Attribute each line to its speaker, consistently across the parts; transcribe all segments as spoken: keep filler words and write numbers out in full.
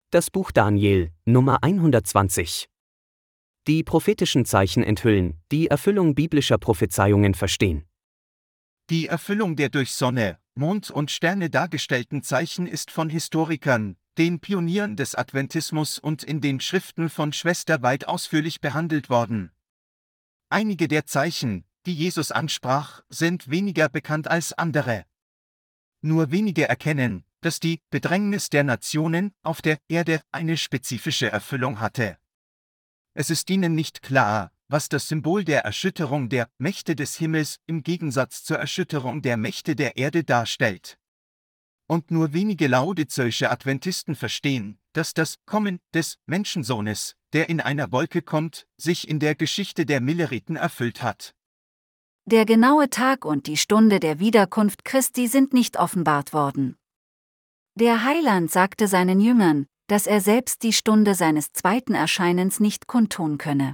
Speaker 1: Das Buch Daniel, Nummer hundertzwanzig. Die prophetischen Zeichen enthüllen, die Erfüllung biblischer Prophezeiungen verstehen.
Speaker 2: Die Erfüllung der durch Sonne, Mond und Sterne dargestellten Zeichen ist von Historikern, den Pionieren des Adventismus und in den Schriften von Schwester White ausführlich behandelt worden. Einige der Zeichen, die Jesus ansprach, sind weniger bekannt als andere. Nur wenige erkennen, dass die Bedrängnis der Nationen auf der Erde eine spezifische Erfüllung hatte. Es ist ihnen nicht klar, was das Symbol der Erschütterung der Mächte des Himmels im Gegensatz zur Erschütterung der Mächte der Erde darstellt. Und nur wenige laodizeuische Adventisten verstehen, dass das Kommen des Menschensohnes, der in einer Wolke kommt, sich in der Geschichte der Milleriten erfüllt hat.
Speaker 3: Der genaue Tag und die Stunde der Wiederkunft Christi sind nicht offenbart worden. Der Heiland sagte seinen Jüngern, dass er selbst die Stunde seines zweiten Erscheinens nicht kundtun könne.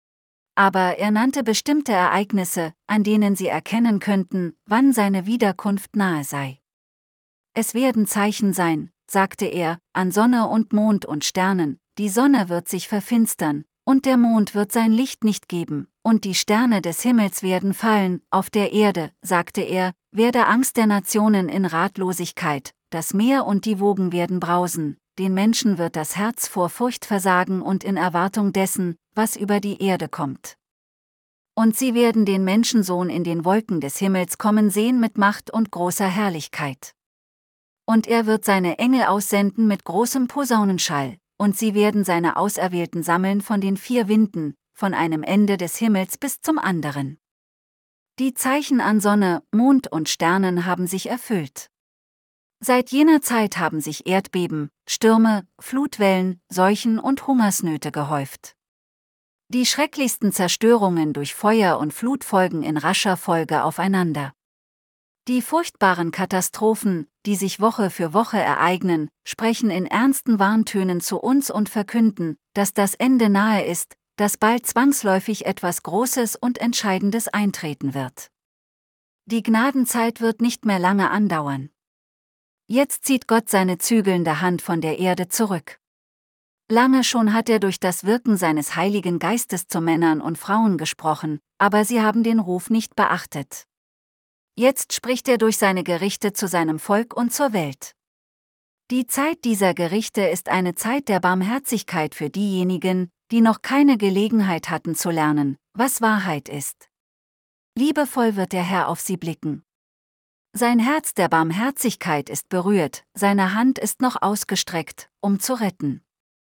Speaker 3: Aber er nannte bestimmte Ereignisse, an denen sie erkennen könnten, wann seine Wiederkunft nahe sei. Es werden Zeichen sein, sagte er, an Sonne und Mond und Sternen, die Sonne wird sich verfinstern, und der Mond wird sein Licht nicht geben, und die Sterne des Himmels werden fallen, auf der Erde, sagte er, werde Angst der Nationen in Ratlosigkeit, das Meer und die Wogen werden brausen, den Menschen wird das Herz vor Furcht versagen und in Erwartung dessen, was über die Erde kommt. Und sie werden den Menschensohn in den Wolken des Himmels kommen sehen mit Macht und großer Herrlichkeit. Und er wird seine Engel aussenden mit großem Posaunenschall, und sie werden seine Auserwählten sammeln von den vier Winden, von einem Ende des Himmels bis zum anderen. Die Zeichen an Sonne, Mond und Sternen haben sich erfüllt. Seit jener Zeit haben sich Erdbeben, Stürme, Flutwellen, Seuchen und Hungersnöte gehäuft. Die schrecklichsten Zerstörungen durch Feuer und Flut folgen in rascher Folge aufeinander. Die furchtbaren Katastrophen, die sich Woche für Woche ereignen, sprechen in ernsten Warntönen zu uns und verkünden, dass das Ende nahe ist, dass bald zwangsläufig etwas Großes und Entscheidendes eintreten wird. Die Gnadenzeit wird nicht mehr lange andauern. Jetzt zieht Gott seine zügelnde Hand von der Erde zurück. Lange schon hat er durch das Wirken seines Heiligen Geistes zu Männern und Frauen gesprochen, aber sie haben den Ruf nicht beachtet. Jetzt spricht er durch seine Gerichte zu seinem Volk und zur Welt. Die Zeit dieser Gerichte ist eine Zeit der Barmherzigkeit für diejenigen, die noch keine Gelegenheit hatten zu lernen, was Wahrheit ist. Liebevoll wird der Herr auf sie blicken. Sein Herz der Barmherzigkeit ist berührt, seine Hand ist noch ausgestreckt, um zu retten.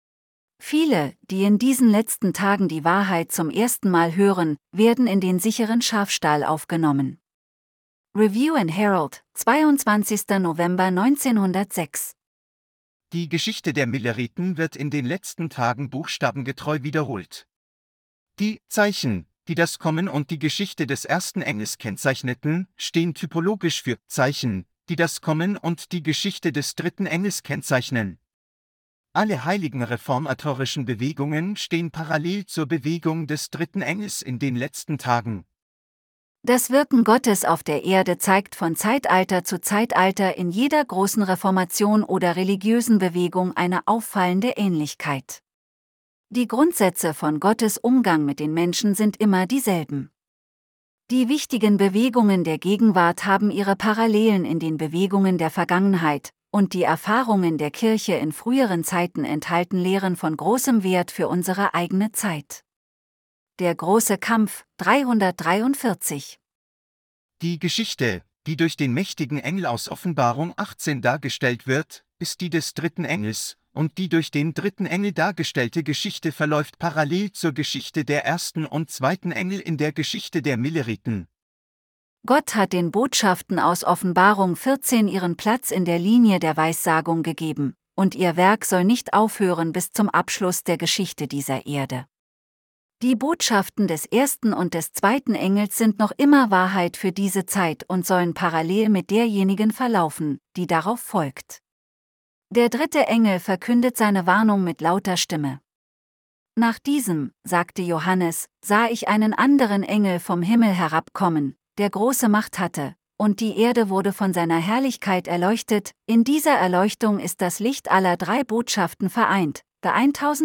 Speaker 3: Viele, die in diesen letzten Tagen die Wahrheit zum ersten Mal hören, werden in den sicheren Schafstall aufgenommen. Review and Herald, zweiundzwanzigster November neunzehnhundertsechs.
Speaker 2: Die Geschichte der Milleriten wird in den letzten Tagen buchstabengetreu wiederholt. Die Zeichen, die das Kommen und die Geschichte des ersten Engels kennzeichneten, stehen typologisch für Zeichen, die das Kommen und die Geschichte des dritten Engels kennzeichnen. Alle heiligen reformatorischen Bewegungen stehen parallel zur Bewegung des dritten Engels in den letzten Tagen.
Speaker 3: Das Wirken Gottes auf der Erde zeigt von Zeitalter zu Zeitalter in jeder großen Reformation oder religiösen Bewegung eine auffallende Ähnlichkeit. Die Grundsätze von Gottes Umgang mit den Menschen sind immer dieselben. Die wichtigen Bewegungen der Gegenwart haben ihre Parallelen in den Bewegungen der Vergangenheit, und die Erfahrungen der Kirche in früheren Zeiten enthalten Lehren von großem Wert für unsere eigene Zeit. Der große Kampf, dreihundertdreiundvierzig.
Speaker 2: Die Geschichte, die durch den mächtigen Engel aus Offenbarung achtzehn dargestellt wird, ist die des dritten Engels, und die durch den dritten Engel dargestellte Geschichte verläuft parallel zur Geschichte der ersten und zweiten Engel in der Geschichte der Milleriten.
Speaker 3: Gott hat den Botschaften aus Offenbarung vierzehn ihren Platz in der Linie der Weissagung gegeben, und ihr Werk soll nicht aufhören bis zum Abschluss der Geschichte dieser Erde. Die Botschaften des ersten und des zweiten Engels sind noch immer Wahrheit für diese Zeit und sollen parallel mit derjenigen verlaufen, die darauf folgt. Der dritte Engel verkündet seine Warnung mit lauter Stimme. Nach diesem, sagte Johannes, sah ich einen anderen Engel vom Himmel herabkommen, der große Macht hatte, und die Erde wurde von seiner Herrlichkeit erleuchtet. In dieser Erleuchtung ist das Licht aller drei Botschaften vereint, der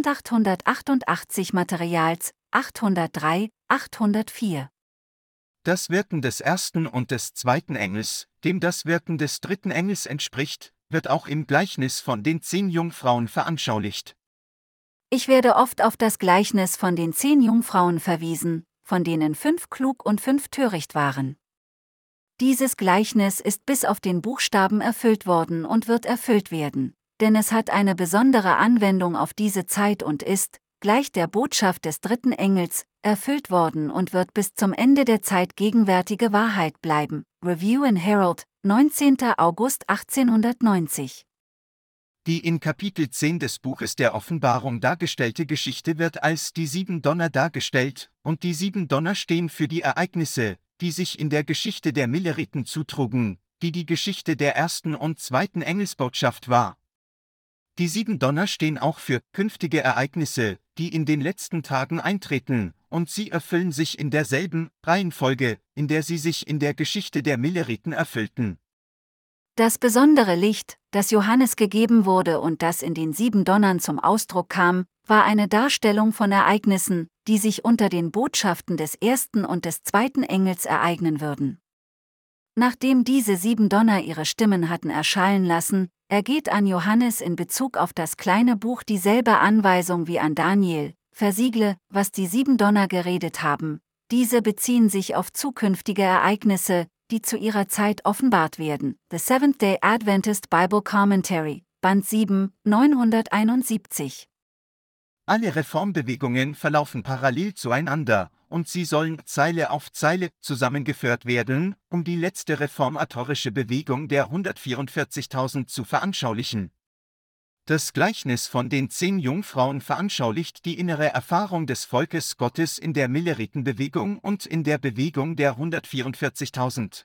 Speaker 3: achthundertachtundachtzig Materials, achthundertdrei, achthundertvier.
Speaker 2: Das Wirken des ersten und des zweiten Engels, dem das Wirken des dritten Engels entspricht, wird auch im Gleichnis von den zehn Jungfrauen veranschaulicht.
Speaker 3: Ich werde oft auf das Gleichnis von den zehn Jungfrauen verwiesen, von denen fünf klug und fünf töricht waren. Dieses Gleichnis ist bis auf den Buchstaben erfüllt worden und wird erfüllt werden, denn es hat eine besondere Anwendung auf diese Zeit und ist, gleich der Botschaft des dritten Engels, erfüllt worden und wird bis zum Ende der Zeit gegenwärtige Wahrheit bleiben. Review and Herald, neunzehnter August achtzehnhundertneunzig.
Speaker 2: Die in Kapitel zehn des Buches der Offenbarung dargestellte Geschichte wird als die sieben Donner dargestellt, und die sieben Donner stehen für die Ereignisse, die sich in der Geschichte der Milleriten zutrugen, die die Geschichte der ersten und zweiten Engelsbotschaft war. Die sieben Donner stehen auch für künftige Ereignisse, die in den letzten Tagen eintreten, und sie erfüllen sich in derselben Reihenfolge, in der sie sich in der Geschichte der Milleriten erfüllten.
Speaker 3: Das besondere Licht, das Johannes gegeben wurde und das in den sieben Donnern zum Ausdruck kam, war eine Darstellung von Ereignissen, die sich unter den Botschaften des ersten und des zweiten Engels ereignen würden. Nachdem diese sieben Donner ihre Stimmen hatten erschallen lassen, ergeht an Johannes in Bezug auf das kleine Buch dieselbe Anweisung wie an Daniel: Versiegle, was die sieben Donner geredet haben. Diese beziehen sich auf zukünftige Ereignisse, die zu ihrer Zeit offenbart werden. The Seventh-day Adventist Bible Commentary, Band sieben, neunhunderteinundsiebzig.
Speaker 2: Alle Reformbewegungen verlaufen parallel zueinander, und sie sollen Zeile auf Zeile zusammengeführt werden, um die letzte reformatorische Bewegung der hundertvierundvierzigtausend zu veranschaulichen. Das Gleichnis von den zehn Jungfrauen veranschaulicht die innere Erfahrung des Volkes Gottes in der Milleritenbewegung und in der Bewegung der hundertvierundvierzigtausend.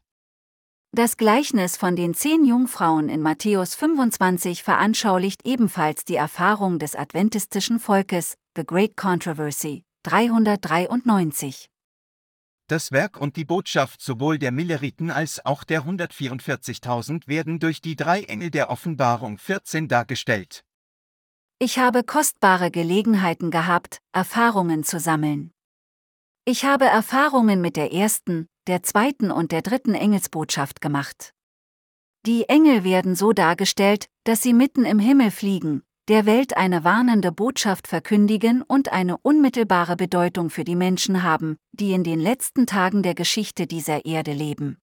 Speaker 3: Das Gleichnis von den zehn Jungfrauen in Matthäus fünfundzwanzig veranschaulicht ebenfalls die Erfahrung des adventistischen Volkes, The Great Controversy, dreihundertdreiundneunzig.
Speaker 2: Das Werk und die Botschaft sowohl der Milleriten als auch der hundertvierundvierzigtausend werden durch die drei Engel der Offenbarung vierzehn dargestellt.
Speaker 3: Ich habe kostbare Gelegenheiten gehabt, Erfahrungen zu sammeln. Ich habe Erfahrungen mit der ersten, der zweiten und der dritten Engelsbotschaft gemacht. Die Engel werden so dargestellt, dass sie mitten im Himmel fliegen, der Welt eine warnende Botschaft verkündigen und eine unmittelbare Bedeutung für die Menschen haben, die in den letzten Tagen der Geschichte dieser Erde leben.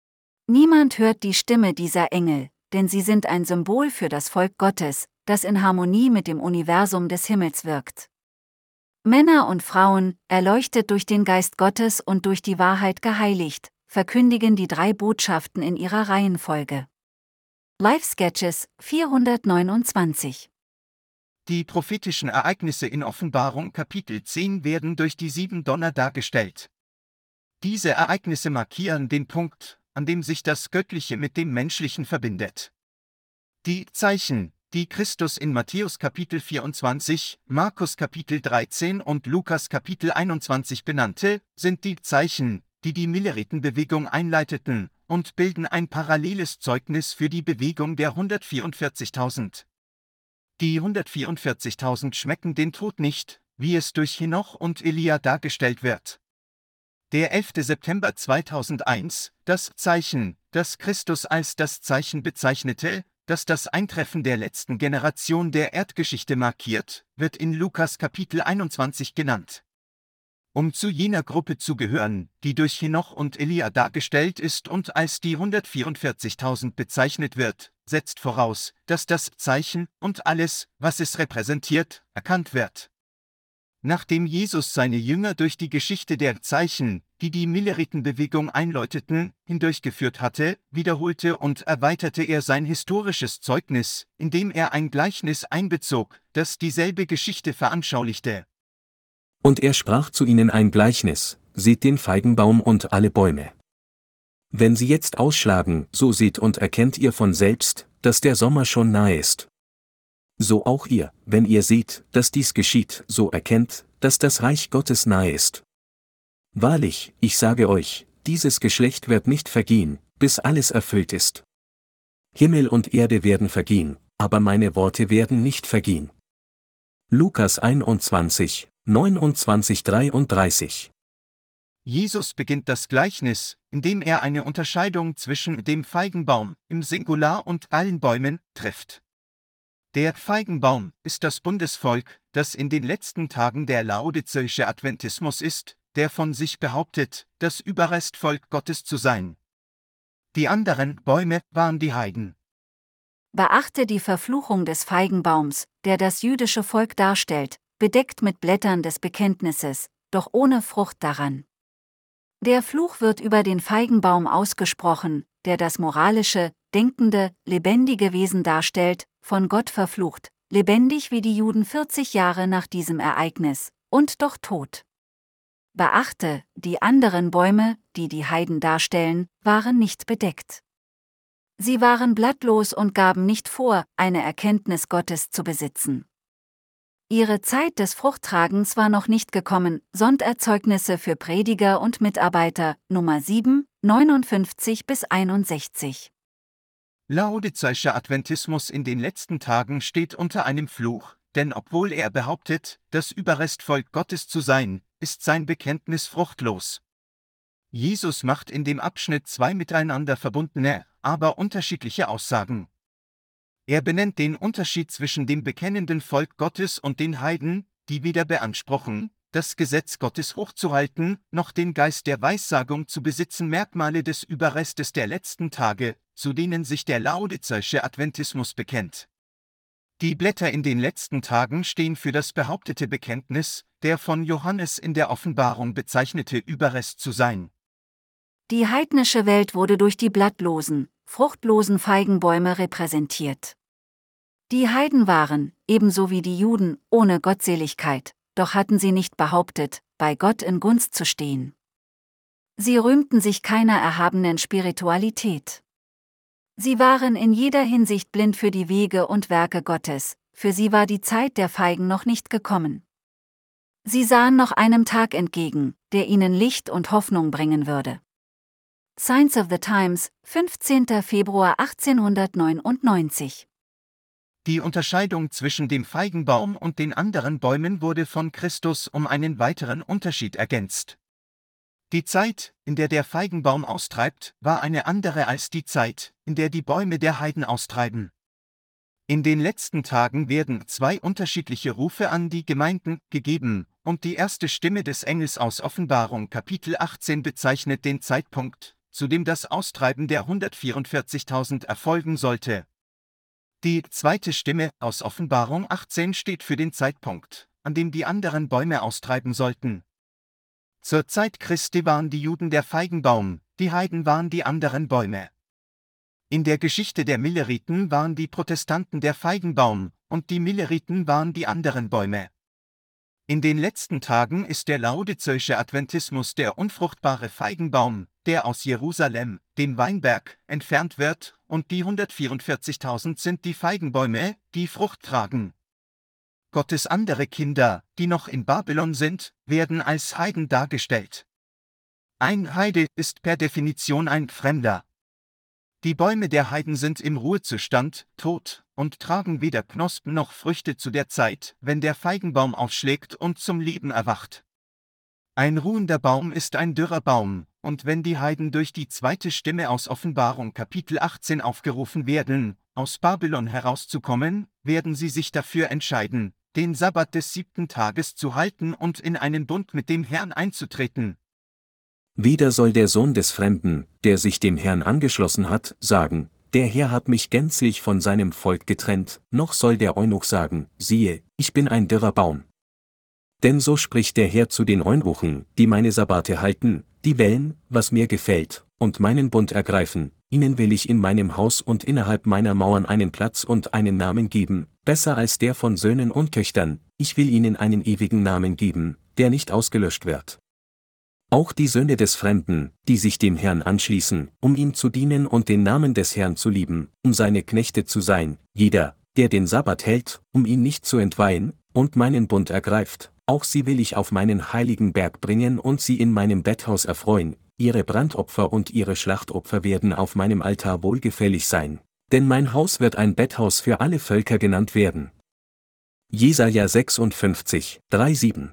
Speaker 3: Niemand hört die Stimme dieser Engel, denn sie sind ein Symbol für das Volk Gottes, das in Harmonie mit dem Universum des Himmels wirkt. Männer und Frauen, erleuchtet durch den Geist Gottes und durch die Wahrheit geheiligt, verkündigen die drei Botschaften in ihrer Reihenfolge. Life Sketches, vierhundertneunundzwanzig.
Speaker 2: Die prophetischen Ereignisse in Offenbarung Kapitel zehn werden durch die sieben Donner dargestellt. Diese Ereignisse markieren den Punkt, an dem sich das Göttliche mit dem Menschlichen verbindet. Die Zeichen, die Christus in Matthäus Kapitel vierundzwanzig, Markus Kapitel dreizehn und Lukas Kapitel einundzwanzig benannte, sind die Zeichen, die die Milleritenbewegung einleiteten, und bilden ein paralleles Zeugnis für die Bewegung der hundertvierundvierzigtausend. Die hundertvierundvierzigtausend schmecken den Tod nicht, wie es durch Henoch und Elia dargestellt wird. Der elfter September zweitausendeins, das Zeichen, das Christus als das Zeichen bezeichnete, das das Eintreffen der letzten Generation der Erdgeschichte markiert, wird in Lukas Kapitel einundzwanzig genannt. Um zu jener Gruppe zu gehören, die durch Henoch und Elia dargestellt ist und als die hundertvierundvierzigtausend bezeichnet wird, setzt voraus, dass das Zeichen und alles, was es repräsentiert, erkannt wird. Nachdem Jesus seine Jünger durch die Geschichte der Zeichen, die die Milleritenbewegung einläuteten, hindurchgeführt hatte, wiederholte und erweiterte er sein historisches Zeugnis, indem er ein Gleichnis einbezog, das dieselbe Geschichte veranschaulichte.
Speaker 4: Und er sprach zu ihnen ein Gleichnis: Seht den Feigenbaum und alle Bäume. Wenn sie jetzt ausschlagen, so seht und erkennt ihr von selbst, dass der Sommer schon nahe ist. So auch ihr, wenn ihr seht, dass dies geschieht, so erkennt, dass das Reich Gottes nahe ist. Wahrlich, ich sage euch, dieses Geschlecht wird nicht vergehen, bis alles erfüllt ist. Himmel und Erde werden vergehen, aber meine Worte werden nicht vergehen. Lukas einundzwanzig, neunundzwanzig bis dreiunddreißig.
Speaker 2: Jesus beginnt das Gleichnis, indem er eine Unterscheidung zwischen dem Feigenbaum im Singular und allen Bäumen trifft. Der Feigenbaum ist das Bundesvolk, das in den letzten Tagen der laodizäische Adventismus ist, der von sich behauptet, das Überrestvolk Gottes zu sein. Die anderen Bäume waren die Heiden.
Speaker 3: Beachte die Verfluchung des Feigenbaums, der das jüdische Volk darstellt, bedeckt mit Blättern des Bekenntnisses, doch ohne Frucht daran. Der Fluch wird über den Feigenbaum ausgesprochen, der das moralische, denkende, lebendige Wesen darstellt, von Gott verflucht, lebendig wie die Juden vierzig Jahre nach diesem Ereignis, und doch tot. Beachte, die anderen Bäume, die die Heiden darstellen, waren nicht bedeckt. Sie waren blattlos und gaben nicht vor, eine Erkenntnis Gottes zu besitzen. Ihre Zeit des Fruchttragens war noch nicht gekommen. Sonderzeugnisse für Prediger und Mitarbeiter, Nummer sieben, neunundfünfzig bis einundsechzig.
Speaker 2: Laodizäischer Adventismus in den letzten Tagen steht unter einem Fluch, denn obwohl er behauptet, das Überrestvolk Gottes zu sein, ist sein Bekenntnis fruchtlos. Jesus macht in dem Abschnitt zwei miteinander verbundene, aber unterschiedliche Aussagen. Er benennt den Unterschied zwischen dem bekennenden Volk Gottes und den Heiden, die weder beanspruchen, das Gesetz Gottes hochzuhalten, noch den Geist der Weissagung zu besitzen, Merkmale des Überrestes der letzten Tage, zu denen sich der laodizäische Adventismus bekennt. Die Blätter in den letzten Tagen stehen für das behauptete Bekenntnis, der von Johannes in der Offenbarung bezeichnete Überrest zu sein.
Speaker 3: Die heidnische Welt wurde durch die blattlosen, fruchtlosen Feigenbäume repräsentiert. Die Heiden waren, ebenso wie die Juden, ohne Gottseligkeit, doch hatten sie nicht behauptet, bei Gott in Gunst zu stehen. Sie rühmten sich keiner erhabenen Spiritualität. Sie waren in jeder Hinsicht blind für die Wege und Werke Gottes, für sie war die Zeit der Feigen noch nicht gekommen. Sie sahen noch einem Tag entgegen, der ihnen Licht und Hoffnung bringen würde. Signs of the Times, fünfzehnter Februar achtzehnhundertneunundneunzig.
Speaker 2: Die Unterscheidung zwischen dem Feigenbaum und den anderen Bäumen wurde von Christus um einen weiteren Unterschied ergänzt. Die Zeit, in der der Feigenbaum austreibt, war eine andere als die Zeit, in der die Bäume der Heiden austreiben. In den letzten Tagen werden zwei unterschiedliche Rufe an die Gemeinden gegeben, und die erste Stimme des Engels aus Offenbarung Kapitel achtzehn bezeichnet den Zeitpunkt, zu dem das Austreiben der hundertvierundvierzigtausend erfolgen sollte. Die zweite Stimme aus Offenbarung achtzehn steht für den Zeitpunkt, an dem die anderen Bäume austreiben sollten. Zur Zeit Christi waren die Juden der Feigenbaum, die Heiden waren die anderen Bäume. In der Geschichte der Milleriten waren die Protestanten der Feigenbaum, und die Milleriten waren die anderen Bäume. In den letzten Tagen ist der laodizäische Adventismus der unfruchtbare Feigenbaum, der aus Jerusalem, dem Weinberg, entfernt wird, und die hundertvierundvierzigtausend sind die Feigenbäume, die Frucht tragen. Gottes andere Kinder, die noch in Babylon sind, werden als Heiden dargestellt. Ein Heide ist per Definition ein Fremder. Die Bäume der Heiden sind im Ruhezustand, tot, und tragen weder Knospen noch Früchte zu der Zeit, wenn der Feigenbaum aufschlägt und zum Leben erwacht. Ein ruhender Baum ist ein dürrer Baum, und wenn die Heiden durch die zweite Stimme aus Offenbarung Kapitel achtzehn aufgerufen werden, aus Babylon herauszukommen, werden sie sich dafür entscheiden, den Sabbat des siebten Tages zu halten und in einen Bund mit dem Herrn einzutreten.
Speaker 4: Weder soll der Sohn des Fremden, der sich dem Herrn angeschlossen hat, sagen, der Herr hat mich gänzlich von seinem Volk getrennt, noch soll der Eunuch sagen, siehe, ich bin ein dürrer Baum. Denn so spricht der Herr zu den Eunuchen, die meine Sabbate halten, die wählen, was mir gefällt, und meinen Bund ergreifen, ihnen will ich in meinem Haus und innerhalb meiner Mauern einen Platz und einen Namen geben, besser als der von Söhnen und Töchtern, ich will ihnen einen ewigen Namen geben, der nicht ausgelöscht wird. Auch die Söhne des Fremden, die sich dem Herrn anschließen, um ihm zu dienen und den Namen des Herrn zu lieben, um seine Knechte zu sein, jeder, der den Sabbat hält, um ihn nicht zu entweihen, und meinen Bund ergreift, auch sie will ich auf meinen heiligen Berg bringen und sie in meinem Betthaus erfreuen, ihre Brandopfer und ihre Schlachtopfer werden auf meinem Altar wohlgefällig sein, denn mein Haus wird ein Betthaus für alle Völker genannt werden. Jesaja sechsundfünfzig, drei sieben.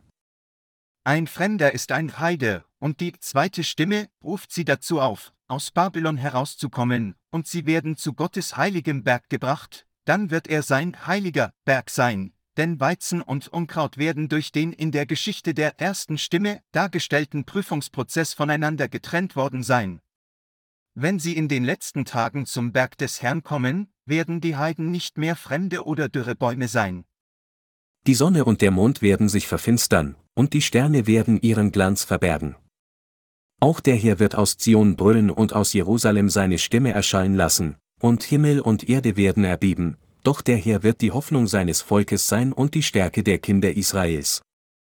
Speaker 2: Ein Fremder ist ein Heide, und die zweite Stimme ruft sie dazu auf, aus Babylon herauszukommen, und sie werden zu Gottes heiligem Berg gebracht, dann wird er sein heiliger Berg sein, denn Weizen und Unkraut werden durch den in der Geschichte der ersten Stimme dargestellten Prüfungsprozess voneinander getrennt worden sein. Wenn sie in den letzten Tagen zum Berg des Herrn kommen, werden die Heiden nicht mehr fremde oder dürre Bäume sein.
Speaker 4: Die Sonne und der Mond werden sich verfinstern, und die Sterne werden ihren Glanz verbergen. Auch der Herr wird aus Zion brüllen und aus Jerusalem seine Stimme erschallen lassen, und Himmel und Erde werden erbeben, doch der Herr wird die Hoffnung seines Volkes sein und die Stärke der Kinder Israels.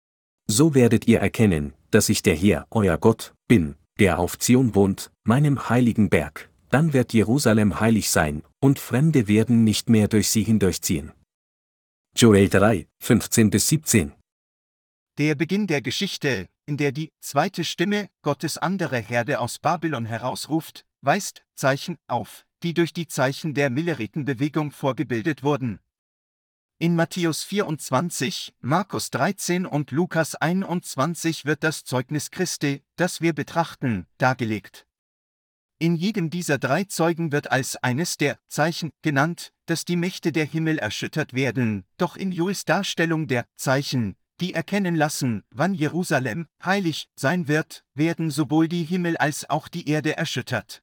Speaker 4: So werdet ihr erkennen, dass ich der Herr, euer Gott, bin, der auf Zion wohnt, meinem heiligen Berg. Dann wird Jerusalem heilig sein, und Fremde werden nicht mehr durch sie hindurchziehen. Joel drei, fünfzehn bis siebzehn.
Speaker 2: Der Beginn der Geschichte, in der die zweite Stimme Gottes andere Herde aus Babylon herausruft, weist Zeichen auf, die durch die Zeichen der Milleritenbewegung vorgebildet wurden. In Matthäus vierundzwanzig, Markus dreizehn und Lukas einundzwanzig wird das Zeugnis Christi, das wir betrachten, dargelegt. In jedem dieser drei Zeugen wird als eines der Zeichen genannt, dass die Mächte der Himmel erschüttert werden, doch in Joels Darstellung der Zeichen, die erkennen lassen, wann Jerusalem heilig sein wird, werden sowohl die Himmel als auch die Erde erschüttert.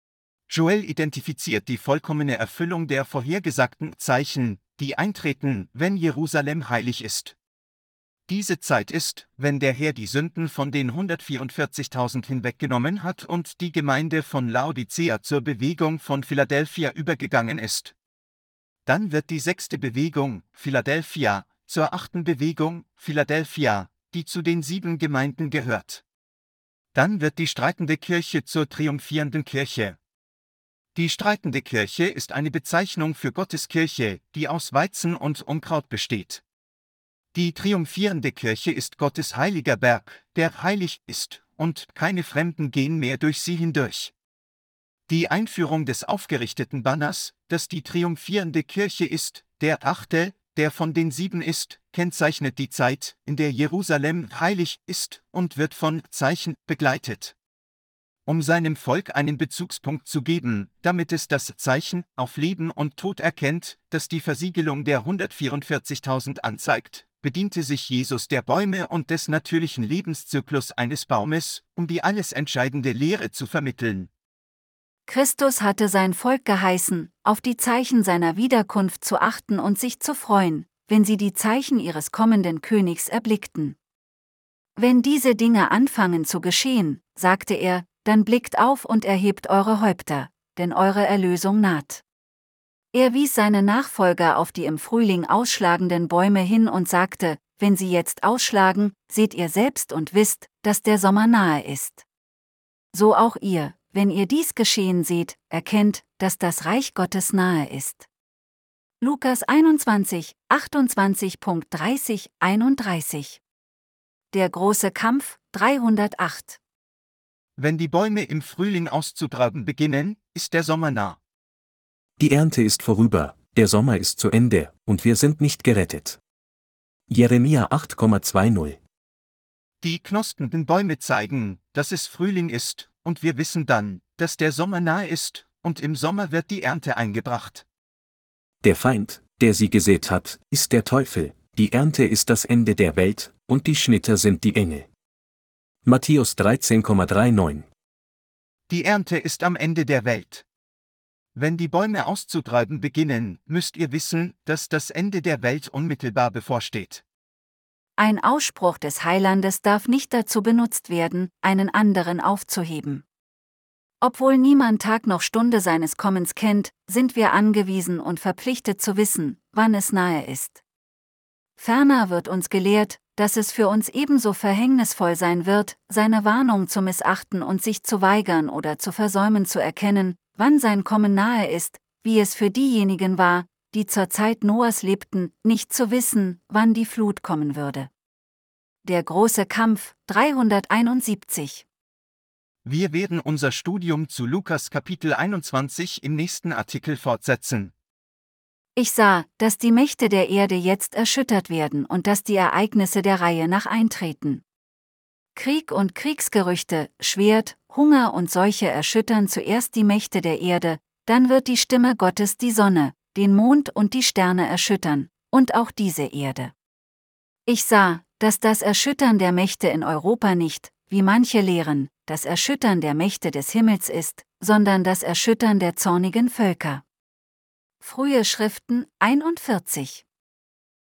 Speaker 2: Joel identifiziert die vollkommene Erfüllung der vorhergesagten Zeichen, die eintreten, wenn Jerusalem heilig ist. Diese Zeit ist, wenn der Herr die Sünden von den hundertvierundvierzigtausend hinweggenommen hat und die Gemeinde von Laodicea zur Bewegung von Philadelphia übergegangen ist. Dann wird die sechste Bewegung, Philadelphia, zur achten Bewegung, Philadelphia, die zu den sieben Gemeinden gehört. Dann wird die streitende Kirche zur triumphierenden Kirche. Die streitende Kirche ist eine Bezeichnung für Gottes Kirche, die aus Weizen und Unkraut besteht. Die triumphierende Kirche ist Gottes heiliger Berg, der heilig ist, und keine Fremden gehen mehr durch sie hindurch. Die Einführung des aufgerichteten Banners, das die triumphierende Kirche ist, der achte, der von den sieben ist, kennzeichnet die Zeit, in der Jerusalem heilig ist und wird von Zeichen begleitet. Um seinem Volk einen Bezugspunkt zu geben, damit es das Zeichen auf Leben und Tod erkennt, das die Versiegelung der hundertvierundvierzigtausend anzeigt, bediente sich Jesus der Bäume und des natürlichen Lebenszyklus eines Baumes, um die alles entscheidende Lehre zu vermitteln.
Speaker 3: Christus hatte sein Volk geheißen, auf die Zeichen seiner Wiederkunft zu achten und sich zu freuen, wenn sie die Zeichen ihres kommenden Königs erblickten. Wenn diese Dinge anfangen zu geschehen, sagte er, dann blickt auf und erhebt eure Häupter, denn eure Erlösung naht. Er wies seine Nachfolger auf die im Frühling ausschlagenden Bäume hin und sagte, wenn sie jetzt ausschlagen, seht ihr selbst und wisst, dass der Sommer nahe ist. So auch ihr, wenn ihr dies geschehen seht, erkennt, dass das Reich Gottes nahe ist. Lukas einundzwanzig, achtundzwanzig, dreißig, einunddreißig. Der große Kampf, dreihundertacht.
Speaker 2: Wenn die Bäume im Frühling auszutragen beginnen, ist der Sommer nah.
Speaker 4: Die Ernte ist vorüber, der Sommer ist zu Ende, und wir sind nicht gerettet. Jeremia acht Komma zwanzig.
Speaker 2: Die knospenden Bäume zeigen, dass es Frühling ist, und wir wissen dann, dass der Sommer nahe ist, und im Sommer wird die Ernte eingebracht.
Speaker 4: Der Feind, der sie gesät hat, ist der Teufel, die Ernte ist das Ende der Welt, und die Schnitter sind die Engel. Matthäus dreizehn Komma neununddreißig.
Speaker 2: Die Ernte ist am Ende der Welt. Wenn die Bäume auszutreiben beginnen, müsst ihr wissen, dass das Ende der Welt unmittelbar bevorsteht.
Speaker 3: Ein Ausspruch des Heilandes darf nicht dazu benutzt werden, einen anderen aufzuheben. Obwohl niemand Tag noch Stunde seines Kommens kennt, sind wir angewiesen und verpflichtet zu wissen, wann es nahe ist. Ferner wird uns gelehrt, dass es für uns ebenso verhängnisvoll sein wird, seine Warnung zu missachten und sich zu weigern oder zu versäumen zu erkennen, wann sein Kommen nahe ist, wie es für diejenigen war, die zur Zeit Noahs lebten, nicht zu wissen, wann die Flut kommen würde. Der große Kampf, dreihunderteinundsiebzig.
Speaker 2: Wir werden unser Studium zu Lukas Kapitel einundzwanzig im nächsten Artikel fortsetzen.
Speaker 3: Ich sah, dass die Mächte der Erde jetzt erschüttert werden und dass die Ereignisse der Reihe nach eintreten. Krieg und Kriegsgerüchte, Schwert, Hunger und Seuche erschüttern zuerst die Mächte der Erde, dann wird die Stimme Gottes die Sonne, den Mond und die Sterne erschüttern, und auch diese Erde. Ich sah, dass das Erschüttern der Mächte in Europa nicht, wie manche lehren, das Erschüttern der Mächte des Himmels ist, sondern das Erschüttern der zornigen Völker. Frühe Schriften einundvierzig